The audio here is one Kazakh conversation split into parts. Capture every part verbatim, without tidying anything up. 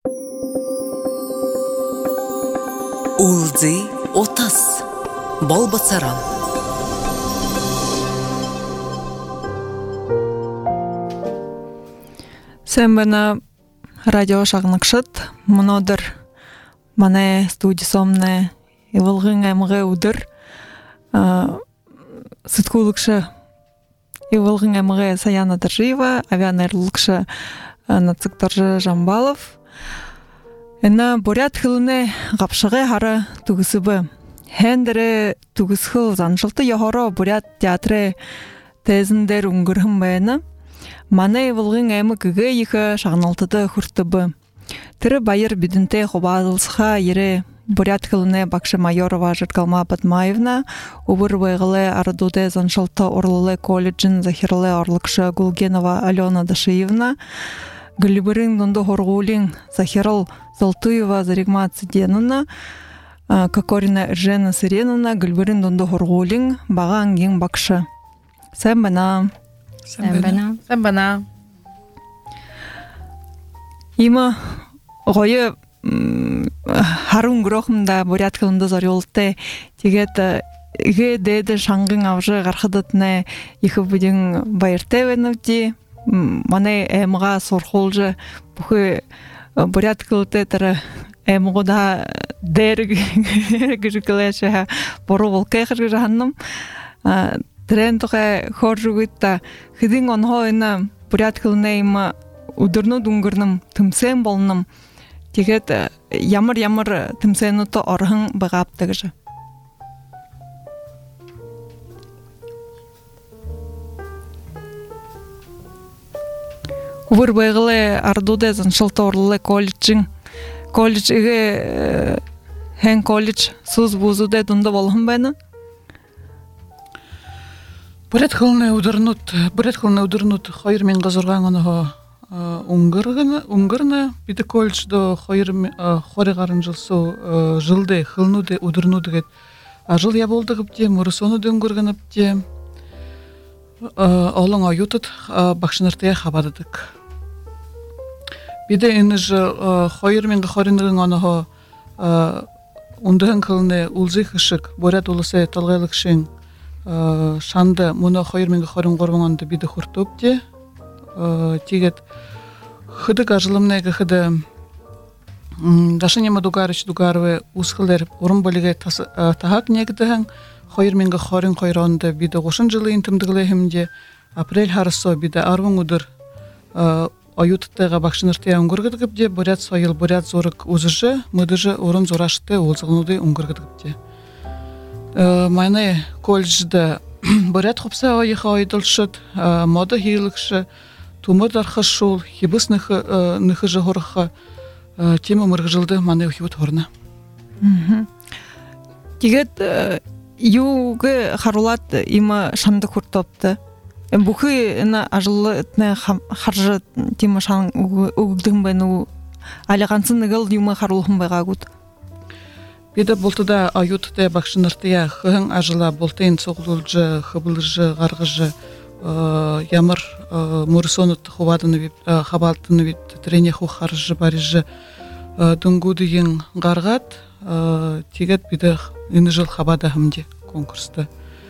Улзы отас. Болбацаран. Sen bana радио шагнакшыт, монодыр мане студисомне ивылгын эмге удыр сыткулыкшы ивылгын эмге Саяна Дыржиева, авианерлыкшы Нацыктаржы Жамбалов. Эна бурят хылыне гапшыгы хары тугысыбы. Хендере тугысхыл заншылты яхоро бурят театры тезіндер унгырхым байыны. Мане ивылгын эмі кігі ехі шағналтыды хүртібі. Тірі байыр бүдінте хобадылсыға ере бурят хылыне Бакшы Майорова Жыркалма Батмаевна, убыр байғылы Арадуде заншылты Орлылы колледжін Захирлы Орлыкшы Гулгенова Алена Дашиевна, Гүлібірін Дунду Хоргулин Захирл Золтуева Заригма Циденуна, Кокорина Жена Сиренуна, Гүлібірін Дунду Хоргулин, Баған Ген Бакшы. Сән бана. Сән бана. Сән бана. Има ғойы харун грохымда бурят кылында зорюлты тегет ге деде шаңгын авжы гархадатне ихы будин байыртевенути мане эмга сорхолжы бухы бурят кылты тары эмгода дер гыжкылаша боровол кехр жанным трен тоге хоржугытта хидин онхойна бурят кылнайма удырну дунгырным тымсен болным тегет ямар-ямар тымсенуты орхын бағаптыгыжы. Увыр байғылы Ардуде заншылты орлылы колледжін. Колледж иге хен колледж суз бузуде дунда болхын байны? Бурят хылны удырнут, бурят хылны удырнут хайыр мен ғазырған ғанығы Унгыргына, унгырна биде колледждо хайыр хоригарын жылсу жылды хылнуды удырнуды гет. А жыл я болдыгып де, мурысону дөңгөргөнүп де. Олың аютыт бакшыныртыя хабадыдык. Биде ины жыл хайыр мен хоринырын анығы ундыгын кылны улзы хышык, борят улысы талгайлык шен шанды муна хайыр мен хорин горбаңанды биде хуртуп де. Тигет хыды кажылымнеге хыды Дашынема дугарыч дугарвы усхылер орын бөліге тахак негдіген хайыр менге хорин хайранды биде гошын жылы интимдігле хемде апрель харысо биде арвын удыр аютыттыға бакшыныртыя унгыргыдгып де бурят сайыл бурят зорык узыжы мыдыжы орын зорашты олзығынуды унгыргыдгып де майны колледжді бурят хопса ойыға ойдылшыд мода хейлікші Тумыр дарха шул, хибыс нөхі жығырға тема мұрғы жылды маны өхебіт орына. Тегет юғы харулат има шанды күртопты. Бұхы ажылы харжы тема шан үгілдің бәні алиғансын үгіл юма харулығын байға күд. Беді болтыда аютыда бақшыныртыя хығын ажыла болтайын соғылылжы, хыбылыжы, ғарғыжы, ямар мурсонут ховадыны вип хабалтыны вип трене ху харжы барыжы дунгуды ең гаргат тигет биде ины жыл хабада хымде конкурста.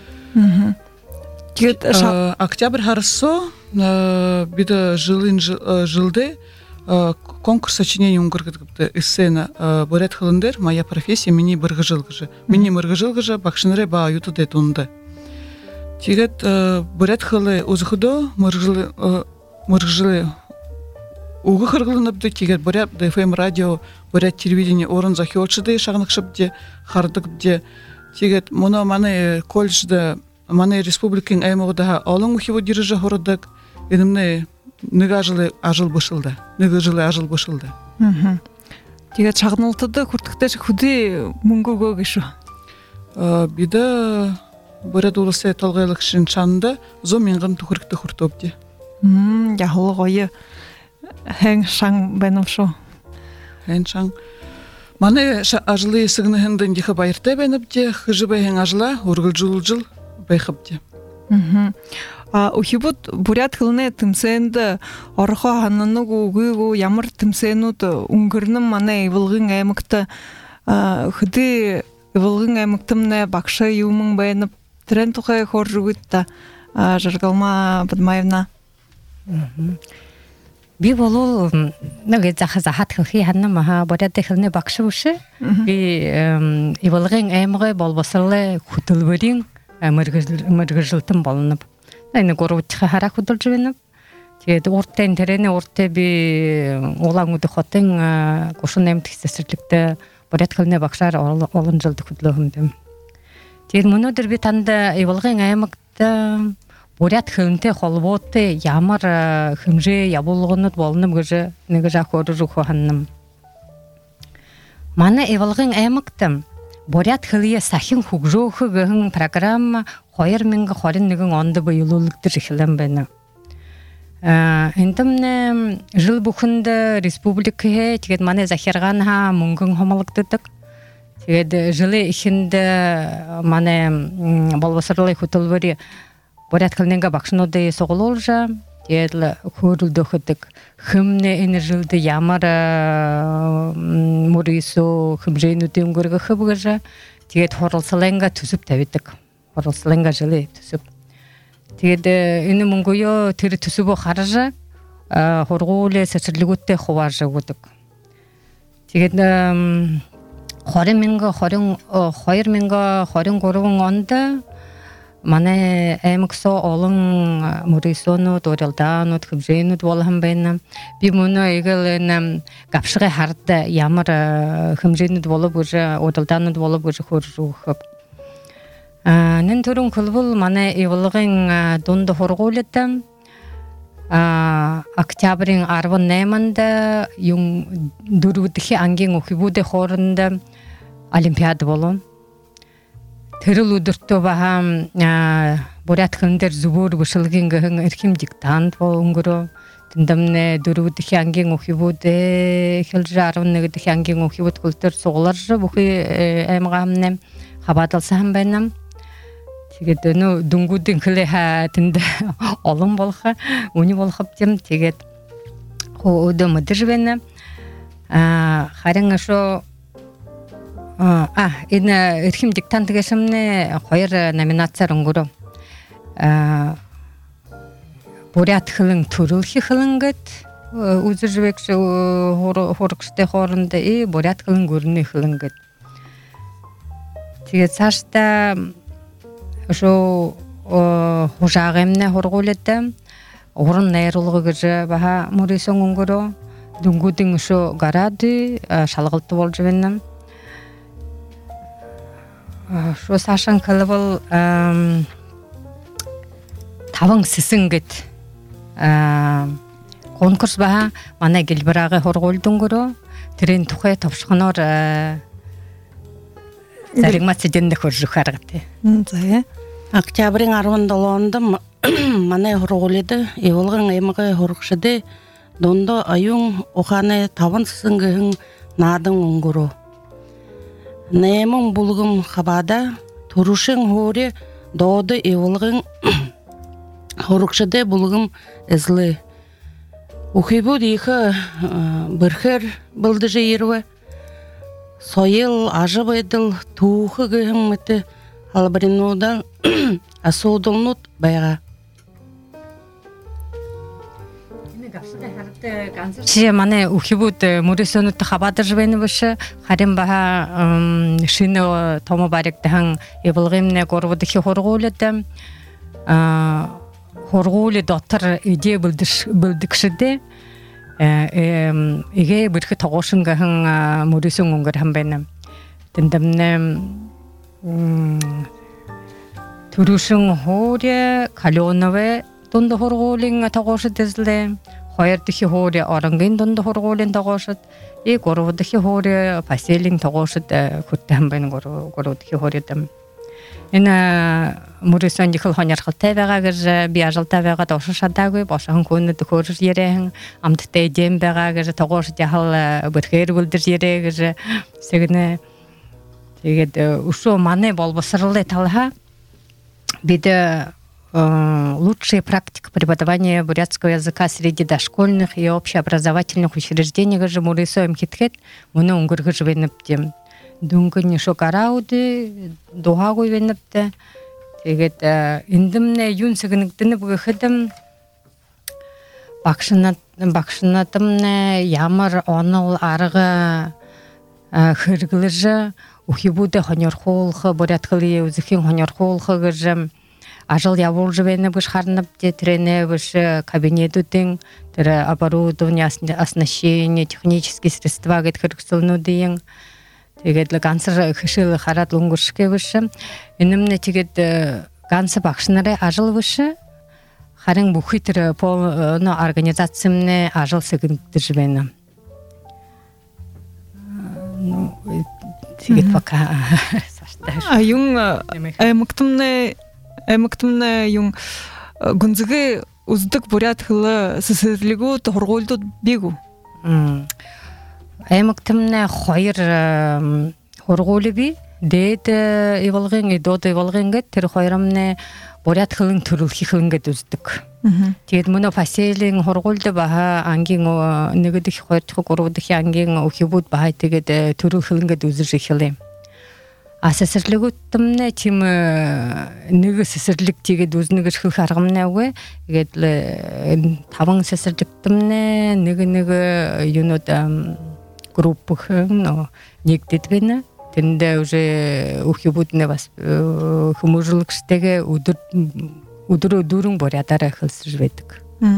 Тигет октябрь харысо биде жылын жылды конкурс сочинение унгыргыдыпты эссена бурят хылындер моя профессия мини быргы жылгыжы мини мыргы жылгыжы бакшыныры ба аюты детунды. Тигет бурят хылы узыхыдо мыргылы уғы хыргылыныбды тигет бурят ДФМ радио бурят телевидение орын захиотшыды шағнықшып де хардық де тигет мұны маны колледжді маны республикин аймағыда алың ұхивы дирижа хорыдық енімні нүгі жылы ажыл бышылды нүгі жылы ажыл бышылды. Тигет шағнылтыды күртікті хүді мұңғы көгішу? Биді Бурят улысы талғайлық шын шанды зо менғын түкірікті құртопте. Яғылы ғойы хәң шаң бәнім шо. Хәң шаң. Маны ажылы сығыны хындын дегі байырты бәніпте, хыжы бәйін ажыла, орғыл жыл-жыл байқыпте. Мгм. А ухибут бурят хылны тымсенде орхо ханны гугу ямар тымсенут унгырным мана ивылгын аймыкта хыды ивылгын аймыктымне бакша юмың байынып трен тухай хоржугутта жаргалма Бадмаевна. Би болол нэг захаа захат хи ханна маха бурят хылны бакша ушы би ивылгын аймгы болбосылы хутулбырин мөргөжөлтөн болнуп. Эне горутха харак худулж байна. Тэгээд уртын тэрэний уртэ би улаан үдэх хотын гушин нэмт хэсэрлэгтээ бурят хылны багшаар олон жил хөдлөөмдөм. Тэгээд өнөөдөр би танд ивылгын аймагт бурят хылнтэй холбоотой ямар хэмжээ явуулгынуд болно гэж нэг жах өрөөрөх ханам. Манай ивылгын аймагт бурят хылья сахин хөгжөөх гэн программ хоёр мянга хорин нэгэн онд боёлуулагдаж эхлэн байна. А энтэмнэ жил бүхэнд республикээ тэгээд манай захиргаан ха мөнгөн хомолгддог. Тэгээд жилийн эхэнд манай боловсролын хөтөлбөр бурят хылнынга багшнуудыг сугуулж тэгээд хөөрөлдөхөдөг хэмнэ энэ жилд ямар мөрөөсө хэмжээнүүдийн өнгөрөх гэж тэгээд хуралсланга төсөв тавьдаг. Хуралсланга жилээ төсөв. Тэгээд энэ мөнгөё тэр төсөвөө харж хургуулээ сэцэрлэгүүтээ хувааж өгдөг. Тэгээд хоёр мянга хорин гурван онд манай аймагсо олон мөрөөсөнүүд уралдаанууд хэмжээнүүд болгон байна. Би мөнөө эгэл энэ гавшгай хард ямар хэмжээнүүд болов гэж уралдаанууд болов гэж хөржөөх. А нэн төрөн хөлбөл манай ивлгын дунд хургуулт а октябрийн арван найманд юм дөрөвдөх ангийн өхибүүдийн хооронд олимпиад болов. Тэрл өдөртөө баха бурят хылнээр зүбөр бушилгийн гэн эрхэм диктант өнгөрөө тэндэмнэ дөрөвдөх ангийн өхибүүд эхэлж арван нэгдэх ангийн өхибүүд хөлтөр сугларж бүхий аймгаамны хабаадалсан байна. Тэгээд нөө дүнгүүдийн хөлөө тэнд олон болох үний болох юм. Тэгээд хөөдөө мэдэж байна. А харин ашо а энэ эрхэм диктант гэсэмнэ хоёр номинацаар өнгөрөө. А бурят хылын төрөлхи хылынгат үзэрвэгс хорогчтой хооронд и бурят хылын гөрний хылынгат. Тэгээд цаашдаа шо хужаагэмнэ хоргуулээд уран найруулга гэж баха мөрөөсөн өнгөрөө дүнгүүдийн шо гараад шалгалт болж байна. Шо сашан калбал таван сэсэнгэт конкурс баха манай гэлбэраагаа хоргуулдөнгөрөө тэрийн тухай товшхоноор заригмат сэдэндэ хөржих харгатай. За. Октябрийн арван долоонд манай хоргуулд ивлгын аймагын хоргошд дондо аюун ухааны таван сэсэнгийн наадан өнгөрөө. Нэмэн булгам хабада турушин хоори дооды ивлгын хоргошд булгам эзлэ. Ухибуд ихэ бэрхэр былдыжы ирвэ. Соел ажыбайдыл туухы гэмэт албаринудан асуудулнут байга. Чи манай ухибуд мөрөөсөнөд хабаадж байна биш харин баха шинэ томо баригдахан ивлгымны горвдхи хоргуулд а хоргуул дотор идэ бэлдэгшдэ эгэ бүрхэ тогоошингахан мөрөөсөн өнгөр хам байна. Тэндэмнэ төрөшин хоорэ калионовэ дунд хоргуулын тогоошд эзлэ хоёр дахь хоорэ орангийн дунд хоргуулын тогоошд и гурав дахь хоорэ паселин тогоошд хүртэ хам байна гурав дахь хоорэ. Энэ мөрөөсөн ихэл хонярхалтай байгаа гэж би ажилтай байгаад ушшадаагүй бошон хүнэд хөрж ярэн амттай дэм байгаа гэж тогоошд яхал бүрхээр бүлдэр ярэ гэж сэгнэ. Тэгээд өшөө манай болбосрлын талха бид лучшая практика преподавания бурятского языка среди дошкольных и общеобразовательных учреждений гыжы мурисоем хиткет, муны унгыр гыжы венептем. Дүнгін шокарауды, дуғағой венепті. Тегет, индімне юн сігініктіні бұғыдым, бақшынатымне ямыр оныл арғы хыргылыжы, ухибуды хонерхолхы, буряткылы өзіхен хонерхолхы гыжым, ажыл яволжы вені бұш харнып де трене бұш кабинету тің, тірі оборудование, оснащение, технические средства гет хыргысылыну дейін. Тегет гансыр хышылы харат лунгуршке бұшы. Үнімне тегет гансы бақшынары ажыл бұшы. Харың бұхы түрі пол организациямне ажыл сігінді жібені. Тегет пока сашташ. А юң аймықтымны аймықтымны юң гүнзігі уздық бурят хылы сысырлігу тұғырғолды бегу. Аймықтымны қойыр хорғолы би, дейді евалғын, едоды евалғынғы, тір қойырымны бурят хылың түрілхи хылыңғы дүздік. Тегет мұны фасейлің хорғолды баға ангин нүгідік қойыртықы қорғыдық ангин ұхибуд баға тегет түріл хылыңғы дүзі жихилы. Асасырлық өттімні тем нүгі сесірлік тегет өзінігі шқыл қарғымны өгі, табың сесірліктімні нүгі-нүгі юнод группықын нектетгені, тінде уже ұхибудны хымыжылық штеге удыру-удырың борятары қылсы жібедік.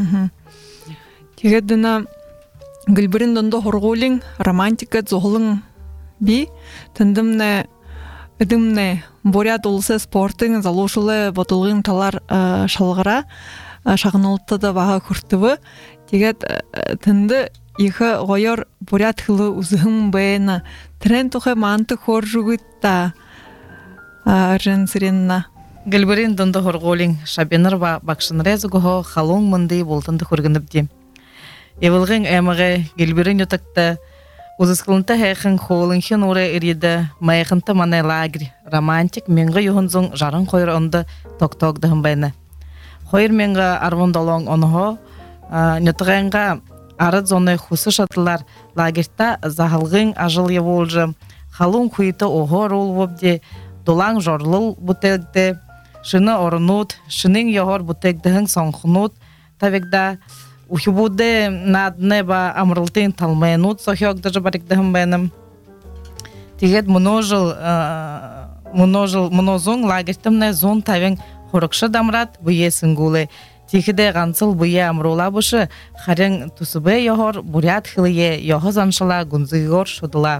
Тегет дына гүлбірін донды хорғолың, романтика зоғылың би, тіндімні Эдімне борят олысы спортың залушылы ботылғын талар шалғыра шағынылты да баға күртіві. Тегет тінді егі ғойыр борят хылы ұзығын бәйіні трен тұқы манты қор жүгітті аржын сіренна. Гілбірін дұнды хорғолың шабенір бақшыныры әзігі қалуң мұнды болтынды көргініпді. Евілғын әміғі гілбірін өтікті Узыскылынта хэйхын хоолынхын ура ириді майхынты манай лагерь романтик менгі юхынзың жарын қойыр онды ток-ток дығын байны. Қойыр менгі арвындалың оныға нетіғанға ары зоны хусы шатылар лагерьта зағылғын ажыл еволжы халун хуйты оғыр ол вобде долаң жорлыл бұтегді шыны орынуд, шының яғыр бұтегдіғын соңқынуд тавекда Ухибуде над неба амралтин талмайнут сохёк даже барикдахым бәнім. Тегет множил, множил, мнозон лагертімне зон тавен хорықшы дамрат бұйесін гулы. Тегеде ғансыл бұйе амрула бұшы, харен тусыбе яғыр бурят хылые яғы заншыла гүнзігор шудыла.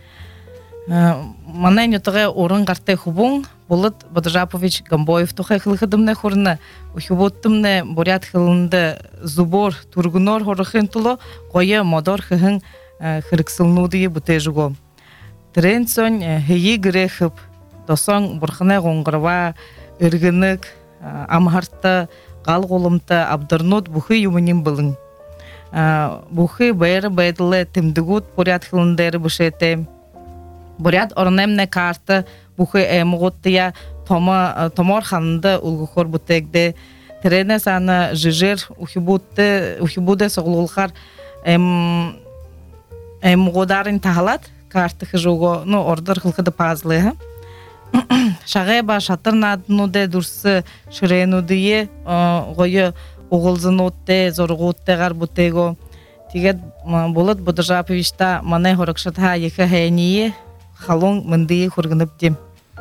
Манай нютығы орын қарты хубун, Булат Бадржапович Гамбоев тухай хылхыдымны хорны, ухибуттымны бурят хылынды зубор тургунор хорыхын тулы, қойы модор хыхын хырыксылнудыйы бұты жуго. Трен сон хейі гірехіп, досон бұрхыны ғоңғырва, үргінік, амхарты, ғал қолымты, абдырнуд бұхы юмынин бұлын. Бұхы бәйірі бәйділі тімдігуд бурят хылындары бұшеті. Бурят орнемне карты, Бухы эмготтия тома томор ханында улгухор бутегде трене саны жижер ухибутте ухибуде соглулхар эм эмгодарын тахалат карты хижого ну ордер хылхыды пазлы шагеба шатырнаднуде дурсы ширенудие гойы оголзынотте зорготтегар бутего тигет болот Бадржаповичта мане хоракшатха ехе хение халон мындыйы хургыныпдем.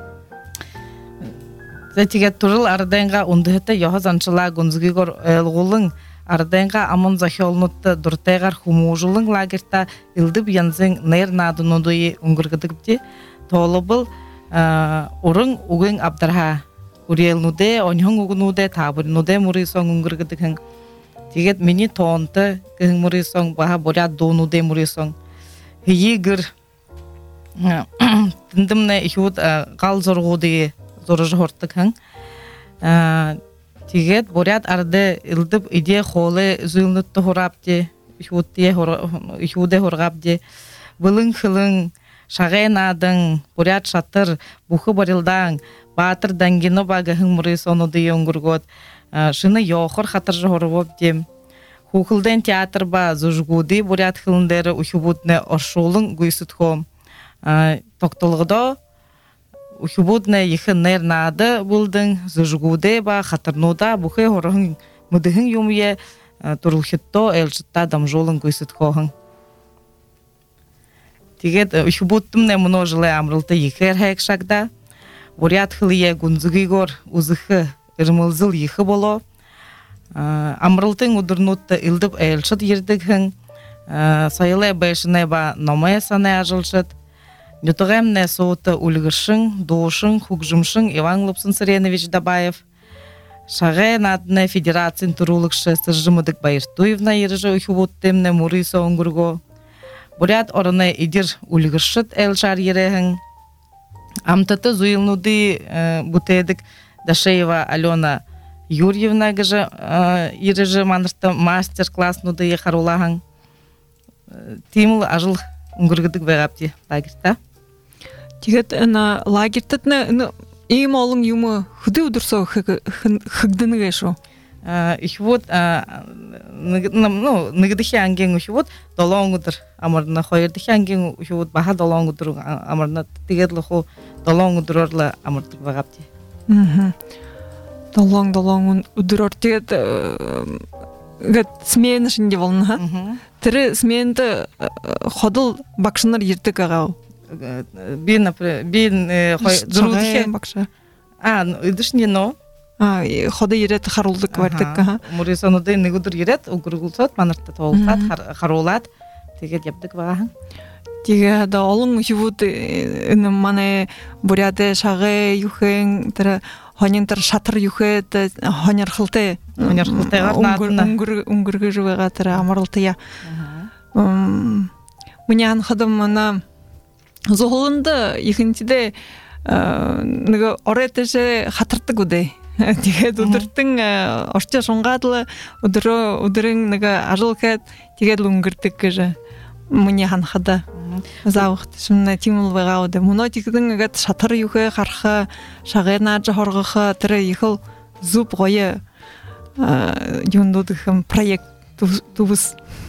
Затигет турыл ардайынға ундыхыты яғы заншыла гүнзгігор әлғулың ардайынға амын захиолнутты дұртайғар хумужылың лагерта илдіп янзың нейр надынудыйы үнгіргідікде толы бұл ұрың угын абдарха үрелнуде, оньхың угынуде, табырнуде мұрыйсон үнгіргідікін. Тигет мені тоонты күйін мұрыйсон, баға борят доонуде мұрыйсон. Хейі гір тіндімне ихуд қал зорғуды зорыжы хортық хың. Тигет борят арды илдіп иде қолы зүйілнітті хорапде, ихуде хорғапде. Бұлың қылың шагын адың бурят шатыр бухы барылдаң батыр дангино багахын муры сону дыйонгургот шыны йохор хатыр жорвоп дем хухылден театр ба зужгуды бурят хылындары ухубутне оршулың гуйсутхом токтолгодо ухубутне ихыннер нады булдың зужгуды ба хатырнуда бухы хорын мудыхын юмye турулхитто элчитта дамжолын гуйсутхоһын тигет ухубуттумне множили амрылты ихер хекшагда бурят хылые гунзыгигор узыхы ырмылзыл ихы боло амрылтың удурнутты илдып элчит ердігін сайылы бәшіне ба номая саны ажылшыт нютығамне соуты ульгышың, дошың, хугжымшың Иван Лупсын Сыренович Дабаев шағай надыны федерациян турулықшы сыржымыдық Байыртуевна ережі ухубуттемне муры соңгурго бурят орыны идир ульгышыт элшар ерехін амтыты зуилнуды бутедік Дашеева Алена Юрьевна гыжы ережі манырты мастер-класс нуды ехарулағын тимыл ажыл үңгіргідік бәғапти лагерьта. Тигет на лагерьтатны им олың юмы худы удурсо хыгдыны гэшо. Их вот ну нигдихи анген их вот долонгудыр амарна хойырдихи анген их вот баха долонгудыр амарна тигетлоху долонгудырла амардык бәғапти. Долонг долонг удурор тигет гет смен шинде болна. Тірі сменді ходыл бақшынар ертік ағау. Бин, бин, шағай бақша. А, үдішіне но? Ходы ерет қарулдық бардық. Мұресаныды негудыр ерет, ұғырғылсат, маныртты тоғылсат, қарулат. Тегет епдік бағағын. Теге да олың үшівуд мане буряды шағы юхен, тірі хонентар шатыр юхет, хонер хылты. Хонер хылты ғарнатына. Уңгырғы жывыға тірі амарылтыя. Мне анхадым мана зоғылынды екіншіде оретеше хатырты күді. Тегет удырттың ошча шоңғадылы удырың ажыл кәт тегет уңгыртық кәжі. Мне анхада. Зауқты шымна тимыл бағауды. Мұна тегдің әгет шатыр юхе қарқы шағайын аджы хорғықы тірі ехіл зуб ғойы юндудықым проект тубыс.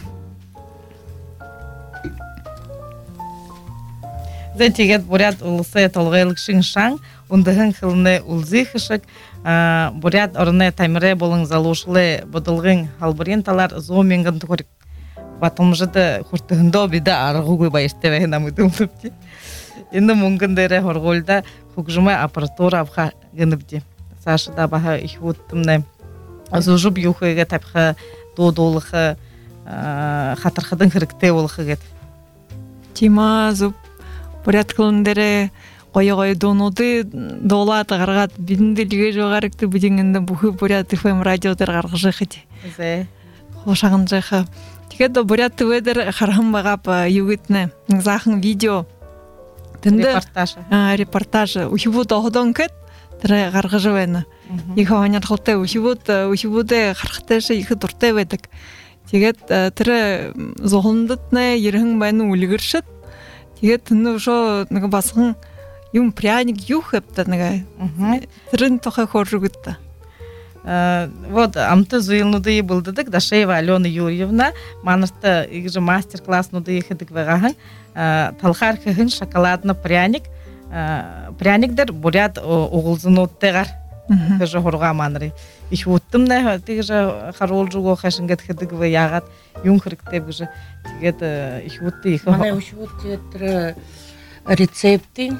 Зен тегет бурят улысы толғайлық шыңшаң, ұндығын қылыны ұлзы қышық, бурят орыны таймыре болың залушылы бұдылғын халбырын талар зооменгін түкірік. Батымжыды құртығында обиді арғуғы байыштеве намыды ұлыпты. Енді мүнгіндері хорғолда құқжымай аппаратура апқа гыныбды. Сашыда баға ихуттымны зұжып юхыға тапқы додолықы қатырқыдың қырыкте олықы гет. Тима зұп бурят қылындары қойы-қойы доноды долаты қарғат бідінділіге жоғарықты бүдеңінді бұхы бурят эф эм радиодар қарғы жықыды. Қошағын жықы. Тегет бурят төведер қарғым бағап югітні зақын видео. Репортажы. Репортажы. Ухибуд оғыдан кет, тірі қарғы жывайны. Екі оғанер қылты ухибуд, ухибуды қарқташы екі тұрты ведік. Тегет тірі зоғылындытны ерігін байны үлігіршіт. Тегет түнді ұшо басығын юм пряник юх әпті. Тірін тоқай қор жүгітті. Вот, амты зуилнуды булдыдык Дашеева Алена Юрьевна, манырты игжи мастер-класс нуды ехидык вегахын, талхар кыхын шоколадны пряник, пряникдер бурят оғылзынуттығар, кыжы хорға маныры. Иш уттым не, тигжи харол жуго хашынгет хидык ве ягат, юн хырыктеп гжи, тигет иш утты ихы. Мана иш утты рецептин,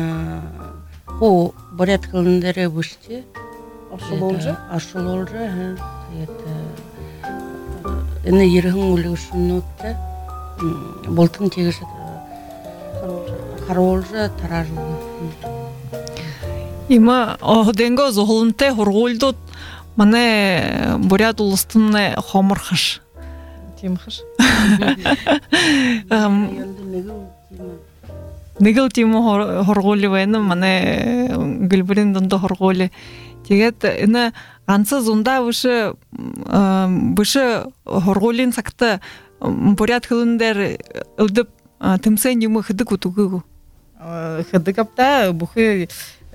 ху бурят кылындары бушти, Аршыл олжы? Аршыл олжы, әні ерігін өлі үшін өтті. Болтын тегіші қары олжы, тараж олжы. Има оғденгі зоғылынты хорғолдот мане бурят ұлыстынны хомырхыш. Тимхыш? Негіл тимі хорғолі вайны мане гүлбірін дұнды хорғолі. Тегет ina ансы зунда выше выше хорголин сакта бурят хылындар ылдып тымсен юмы хыдык утугу хыдыкапта бухы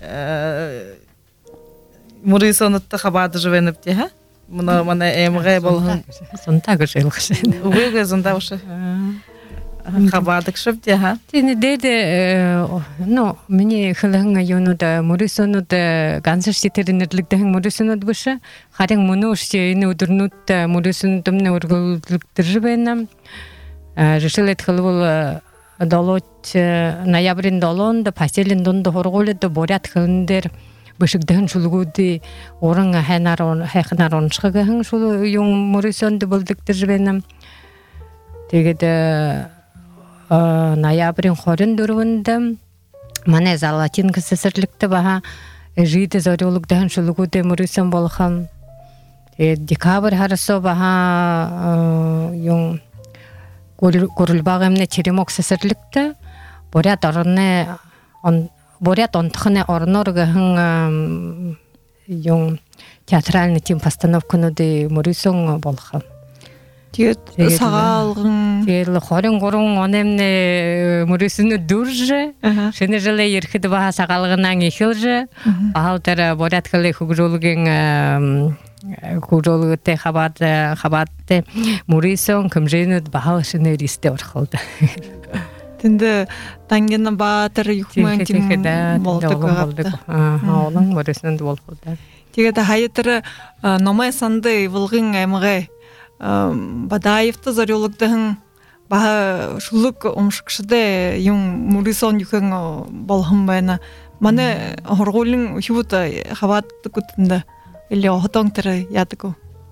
мурисонутта хабады жвенеп те ха мына мана эмге болгон сонта гыжылгышен уйга зонда ушы хабадык шып те ха тени деде ну мне хылынга юнуда мурисонуда гансерситеринерлигден мурисонуд буша харин муну ушчейни удурнутта мурисонудумне ургулдыржыбенам решилет хылвул долот ноябрин долонда паселин донда хорголеда борят хылындер бышыгдын шулгуди орынга ханарон хахнарон шыгын шул юң мурисонду булдыктыржыбенам тегеде ноябрин хорын дурвында мане залатин кысырлыкты баха жиде зорюлугдан шулгуди мурисон болгам декабрь харасо баха юң Гурулбагымне черемок сесерликте борят орны он борят онтхне орноргын юң театральный тим постановканы де мурисон болгам. Тиет сагалгын тел хорын горун онемне мурисыны дурже шене желе ерхиде баха сагалгынан эхилже аалтара борят кылы хугрулген куролуте хабат хабатте мурисон кымженут бахалшыны ристе орхолда. Тинде тангена батыр юкман тим болдык. Аалың мурисон болхолда. Тигеде хайытыры номай санды вылгын аймыгы Бадаевты зарёлыгдын баха шулук омшыкшыде юң мурисон юкын болхым байна. Мане хорголын хивута хабатты күтүндө или охотон тыры ядыгу.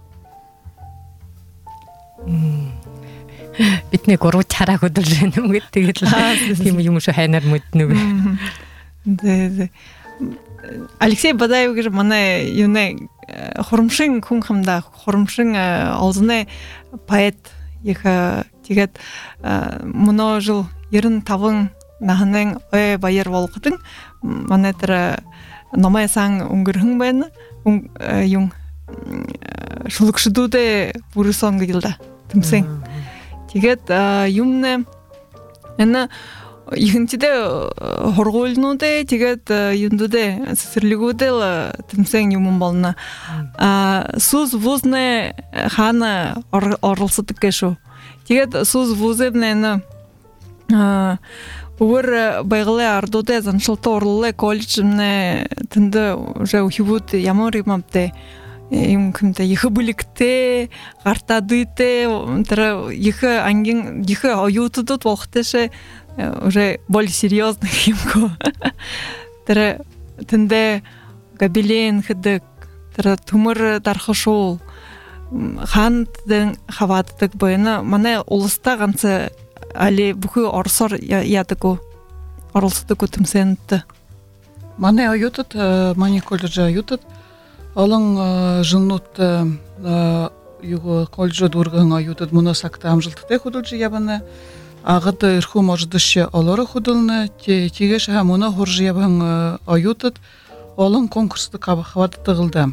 Битне гору чара көдүлжөнүм геттигет. Тим юмушу хайнар мөтнү. Де. Алексей Бадаев гэр мане юне хоромшин кунхамда хоромшин алзыне поэт яха тигет муно жыл ерин тавын наханын ой байер болгудун мане тара номаясан унгырхын байна юң шулукшудуде бурусон гылда тимсен тигет юмне эна ихэнчидэ хоргуулнуудэ тэгээд юндудэ сэсэрлэгүүдэл тэмсэн юм болно. А сүз вузне хана оролцдог гэшүү. Тэгээд сүз вузэвнэ а өөр байгалын ардуудэ заншилтаа орлолоо коллежмнэ тэнд уже ухивууд ямар юм амтай юм кэмтэй их бүлэгтэй гартадыйтэй тэр их ангийн их оюутдууд болохтэйшээ уже более серьезных юмко. Тэр тэндэ габилен хэдэг тэр төмөр дархашул хаандын хавааддаг байна. Манай улстай ганц али бүхий орсоор яадаг оролцдог тэмцээнд. Манай оюутад манай коллеж оюутад олон жылнууд юго коллежд урган оюутад мунаас акта амжилттай хөдөлж явна. Агад ирхүү мождыш олоры худылны тегеш хамуна хурж ябан оюутад олон конкурсты хаваттыгылды.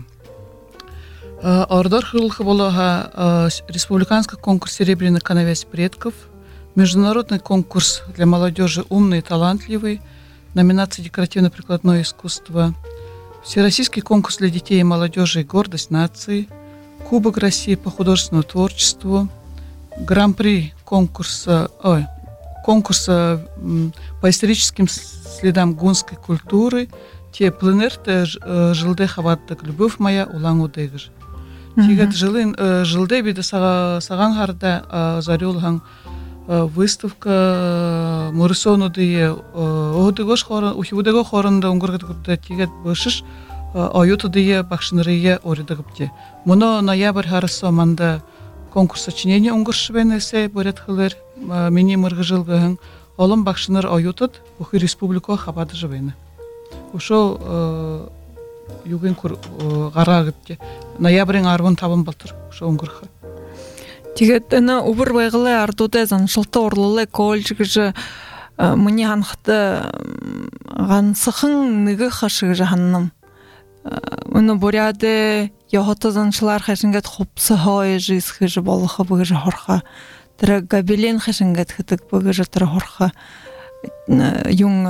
Ордор хылхы болоха республиканский конкурс «Серебряный коновес предков», международный конкурс для молодежи «Умный и талантливый», номинация «Декоративно-прикладное искусство», всероссийский конкурс для детей и молодежи «Гордость нации», Кубок России по художественному творчеству, Гран-при конкурса, ой, конкурса по историческим следам гунской культуры, те пленерте жылды хаваттык любовь моя улан удегж. Тигет жылын жылды биде саган харда зарюлхан выставка мурисонуды одыгош хорон ухибудего хоронда унгургатыгда тигет бышыш оютудые бакшынырые оридыгыпте. Муно ноябрь харасо манда конкурс сочинения унгуршвенесе борят хылыр мини мыргыжылгын олым бакшыныр оютуд бухи республика хабады жывены. Ушо юген кур гарагытте ноябрьын арвын табын балтыр ушо унгурха. Тигет эна убыр байгылы ардуде заншылты орлылы колледжгы мыни ханхты гансыхын ныгы хашыгы жанным. Уну буряде яхотазаншылар хашингет хопсы хай жиз хыжы болохы быгыжы хорха. Тірі габелен хашингет хытык быгыжы тірі хорха. Юң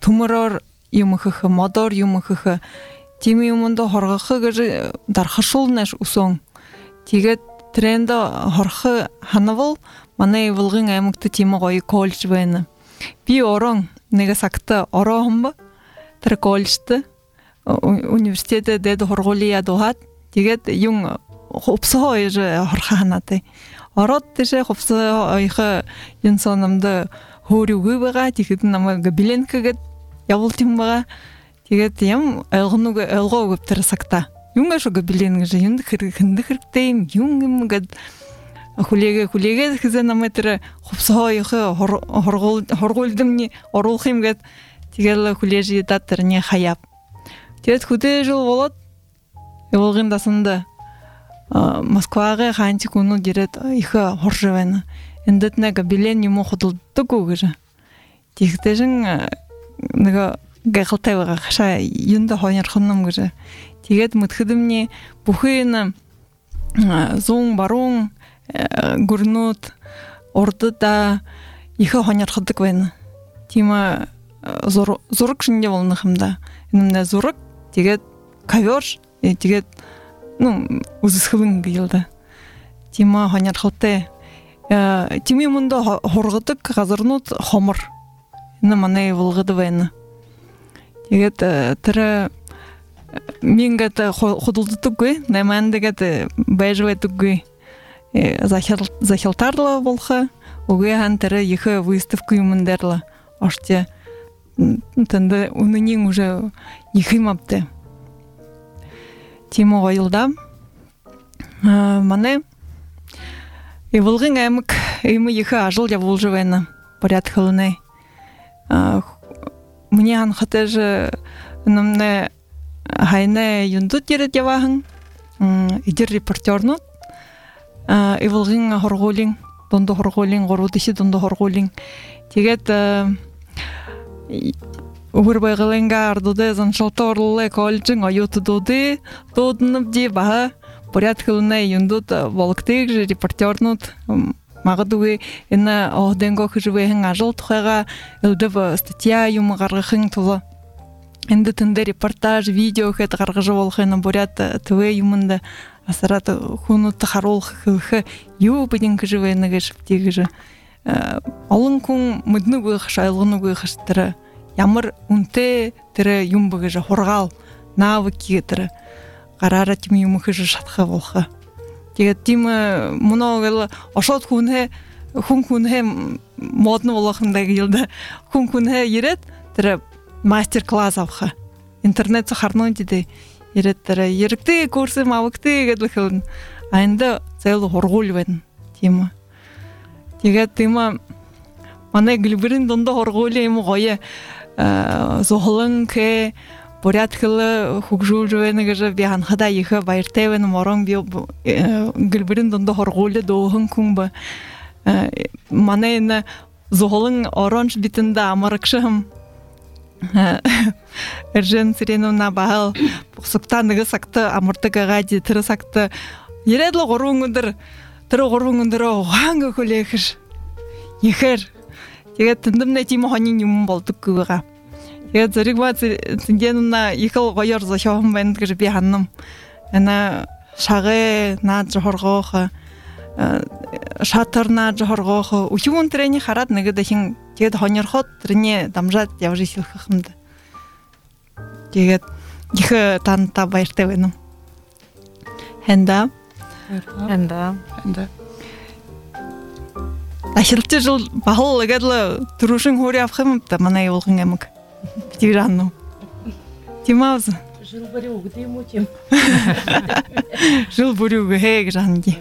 тумырор юмхы модор юмхы тими юмондо хоргохы гэж дархашулнаш усон тэгээд трендо хорхы ханавал манай ивэлгэн аймагт тим гоё коллеж байна. Би орон нэг сагта ороомба тэр коллежт университет дэд хоргуулия дохат тэгээд юм хопсоо ир хорха ханаатай. Ороод тийшээ хопсоо ойхо юм сономд хөөрөөгөө байгаа тэгэхэд намайг бленкгээд явуулт юм байгаа. Тэгээд юм ойлгоног ойлгоо өгтөр сагта. Юм ашиг блэн гэж юм хэрэг хэрэгтэй юм юм юм гэд хүлээгээ хүлээгээ хэзээ намайг тэр ховсооёхоо хоргуул хоргуулдымны оруулах юм гэд тэгэл хүлээж ядаа тэрний хаяап. Тэгээд хөдөө жил болоод явуулгын дасанд Москвагийн хаанчиг үнүүд ирээд их хорж байна. Эндд нэг блэн юм худалдаг уу гэж. Тэгтэйшин нэг гахалтай байгаа хашаа юунд хоньорхон юм гэж. Тэгээд мөтхөдмний бүхэн зүүн баруун гүрнүүд урдда их хоньорходдаг байна. Тийм зураг шинжээ болох юм да. Энэ зураг тэгээд ковер тэгээд ну үзэсгэлэн гээл да. Тийм хоньорхотой тийм юмд хургадаг газарнууд хомор. Энэ манай вулгад байна. Тэгээд тэр мингат худалддаггүй, наймаандагаад байж байдаггүй. Захил захилтарлаа болха. Үгүй хан тэр их выставку юм дээрла орче. Тэнд үнэнийн уже их юм апте. Тимо гойлда. А манай ивэлгэн аймаг юм их ажил явуулж байна. Порядок хөлнэ. А мне хан хатэж намне хайна юндут ирээд яваахан идэр репортернууд ивэлгэн хоргуулын дунд хоргуулын гурав дэши дунд хоргуулын тэгээд өвөр байгалинга ардуде заншолторле коллежин аютудуде дууднабди ба порядкылна юндут волктыг репортернууд магадгүй энэ оденго хжвэхэн ажил тухайга өдөв статья юм гаргахын тулд энд тэнд репортаж видео хэд гаргаж болохын бурят твэ юмд асарат хүнүүд харуулах юу бидин хжвэнэ гэж тийгэж олон хүн мэднэгүй шайлгнэгүй хэвтэр ямар үнтэй тэр юм бэгэж хургаал навык тэр гараараа тийм юм хэж шатах болох. Тэгээд тийм моногол ошоод хүнээ хүн хүнээ модны болохындай гэлдэ хүн хүнээ ирээд тэр мастер класс авах. Интернет харнууд дээ ирээд тэр яригтэй курс мавгтэй гэдэг хүн аянда зэл хургуул байна. Тийм. Тэгээд тийм манай гэлбэрийн дунд хургуул юм гоё зохлон к порядкыл хөгжүүлж байна гэж би ханхада их баяртай байна. Морон би гэлбэрийн дунд хургуул дөөхөн хүн ба манай энэ зохлон оранж битэнд амарагшам Эржен Сиреновна бахал сукта нэг сакта амардаг гаади тэр сакта ирээд л гурван өндөр тэр гурван өндөрөө хаанг хөлөөхш ихэр тэгээд тэндэмнэ тийм хонин юм болдоггүй байгаа. Тэгээд зэрэг ба зингэнна ихэл гоёр зохион байна гэж би ханам. Ана шагэ наад хоргоох шатарна жоргоох өчигөн тэрний хараад нэгэд хин тэгээд хоньорхоод тэрний дамжаад явж ирэх юм да. Тэгээд их танта баяртай байна. Хэнда Хэнда хэнда Ашилч жил бахал гэдэл төрөшин хөөрий авах юм да манай явуулган амиг. Битгэрэн. Тимааз жил bëri үгдээ юм уу тийм. Жил bëri үгээ гэж ханди.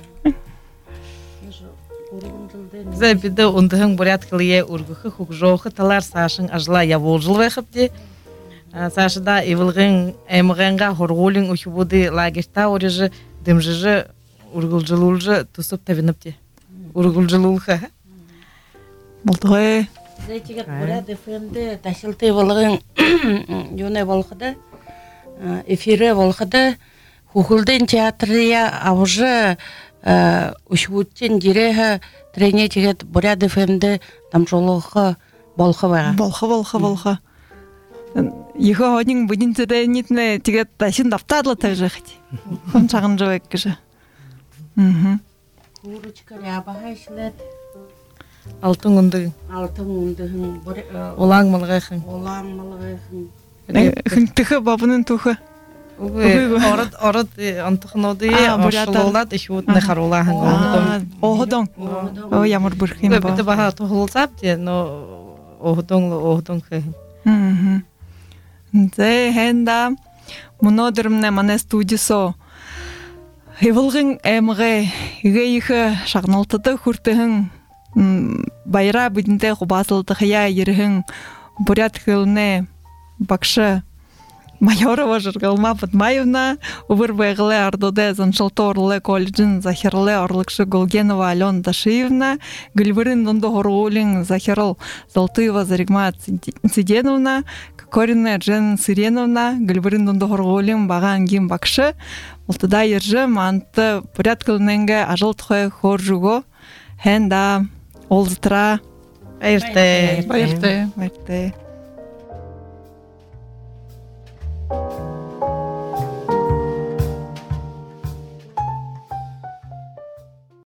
За бид өндөһөн порядкылые үргөхө хөгжөөхө талар саашин ажла явуулжул байхапти. Саашда ивэлгэн эмгэнга хоргуулын өчбүди лагерта орыжы дэмжижы үргүлжүүлжы тусып тавинапти. Үргүлжүүлүүлхэ. Болдгой. Зэтигэт поряд эфэмдэ ташилтай болгон юунэ болохда эфире болохда хөхөлдөн театрия авжы өчбүтен дирэхэ тренетигэт поряд эфэмдэ дамжуулах болхо байгаа. Болхо болхо болхо. Его один будин теренитне тигет ташин даптадлы тажахти. Хон чагын жабек кеше. Мгм. Курочка рябаха ишлет. Алтын унды. Алтын ундыхын. Олаң малгайхын. Олаң малгайхын. Хынтыхы бабының тухы. Ород ород антыхноды ашылолат ихутны харулаһын. Оһдон. О ямар бүрхим ба. Бите баха тухулсап те, но оһдон оһдон хэ. Мгм. Зэ хэнда монодермне мане студисо. Хевылгын эмге гейхэ шагналтыды хүртэхин байра бидинте хубасылты хая ерхин бурят хылне бакша Майорова Жыргалма Подмаевна, Убырбайғылы Ардоде Заншалторлы колледжин Захирлы Орлыкшы Голгенова Алена Дашиевна, Гүлбірін Донды Хорулин Захирл Залтыева Заригма Циденовна, Кокорина Джен Сиреновна, Гүлбірін Донды Хорулин Баган Гим Бакшы, Олтыда ержі манты порядкылненге ажыл тұхай хор жүго, хэнда олзытыра. Байырты. Байырты. Байырты.